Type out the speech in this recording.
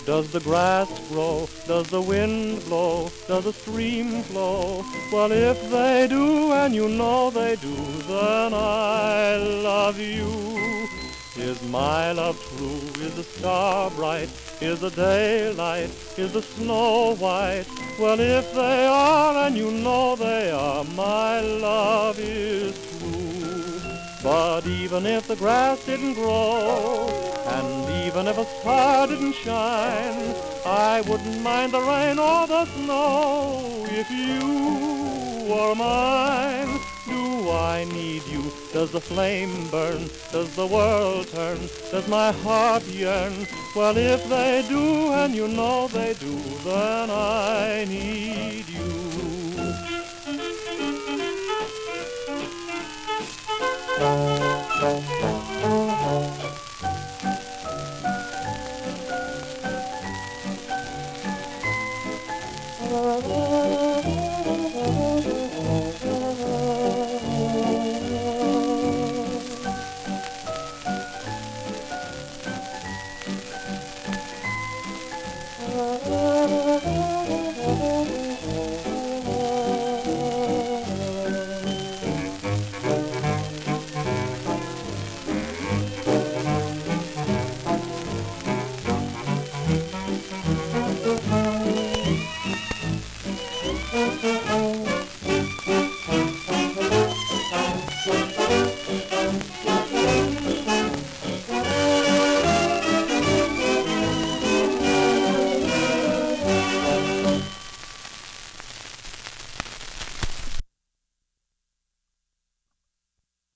Does the grass grow? Does the wind blow? Does the stream flow? Well, if they do, and you know they do, then I love you. Is my love true? Is the star bright? Is the daylight? Is the snow white? Well, if they are, and you know they are, my love is true. But even if the grass didn't grow, and even if a star didn't shine, I wouldn't mind the rain or the snow if you were mine. Do I need you? Does the flame burn? Does the world turn? Does my heart yearn? Well, if they do, and you know they do, then I need you.